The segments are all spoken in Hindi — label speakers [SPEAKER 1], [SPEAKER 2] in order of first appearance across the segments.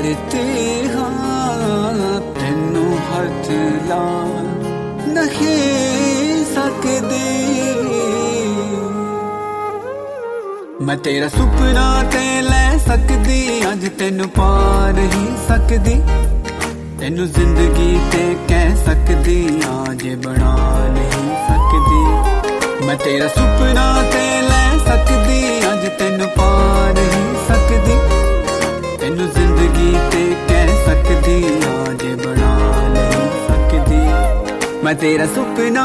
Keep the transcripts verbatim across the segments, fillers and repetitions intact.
[SPEAKER 1] करते हाँ तेनू हथ ला नहीं सकदे। मैं तेरा सुपना ते लै सकदी अज तेनू पा नहीं सकदी। तेनू जिंदगी ते कह सकदी आज बना नहीं सकदी। मैं तेरा सुपना ते लै सकदी अज तेनू पा नहीं सकदी। तेनू जिंदगी ते कह सकदी आज बना नहीं सकदी। मैं तेरा सुपना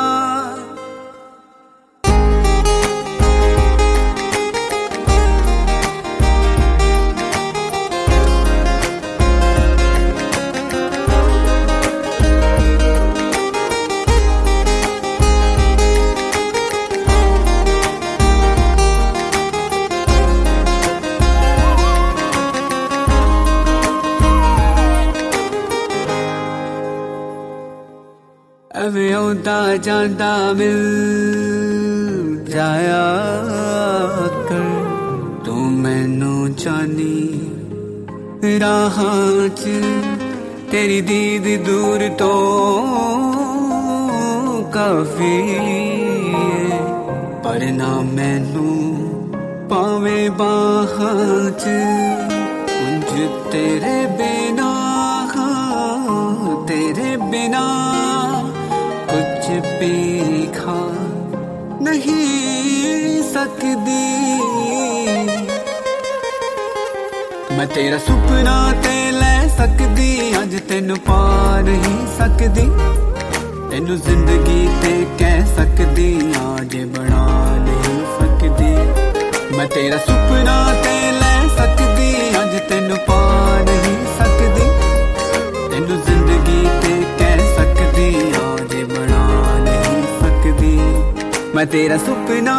[SPEAKER 1] ਐਵੇਂ ਆਉਂਦਾ ਜਾਂਦਾ ਮਿਲ ਜਾਇਆ ਕਰ ਤੂੰ ਮੈਨੂੰ ਜਾਣੀ ਰਾਹਾਂ 'ਚ ਤੇਰੀ ਦੀਦ ਦੂਰ ਤੋਂ ਕਾਫੀ ਏ ਪਰ ਨਾ ਮੈਨੂੰ ਪਾਵੇਂ ਬਾਹਾਂ 'ਚ ਉਂਝ ਤੇਰੇ ਬਿਨਾ तेरे बिना कुछ भी खा नहीं सकदी। मैं तेरा सुपना ते लै सकदी अज तेनू पा नहीं सकदी। तेनू जिंदगी ते कह सकदी आज बना नहीं सकदी। मैं तेरा सुपना ते लै सकदी अज तेनू पा नहीं सकदी। तेनू जिंदगी ते कह सकदी आज बना नहीं सकदी। मैं तेरा सुपना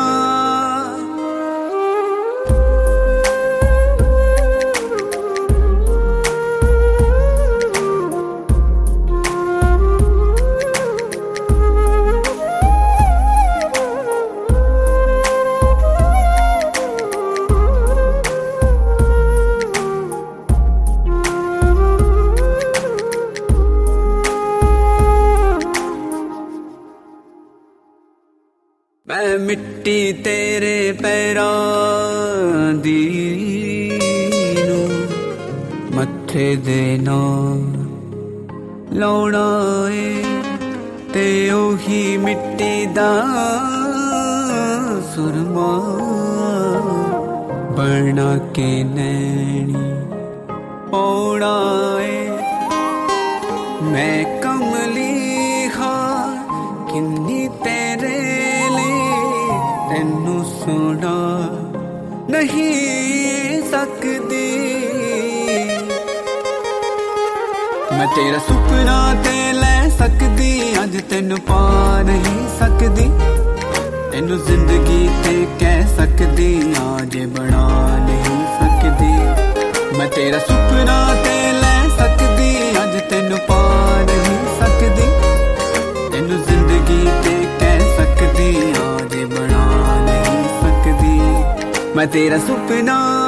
[SPEAKER 1] मैं मिट्टी तेरे पैरां दी नू मत्थे दे नाल लाउणा ए ते ओही मिट्टी दा सुरमा बना के नैनी पौड़ा ए। मैं कमली हाँ किन्नी तेरे तेनू सुना नहीं सकदी। मैं तेरा सुपना ते लै सकदी अज तेनू पा नहीं सकदी। तेनू जिंदगी ते कह सकदी आज बना नहीं सकदी। मैं तेरा सुपना ते लै सकदी अज तेनू पा नहीं सकदी। तेनू जिंदगी ते कह सकदी आज बना नहीं सकदी। मैं तेरा सुपना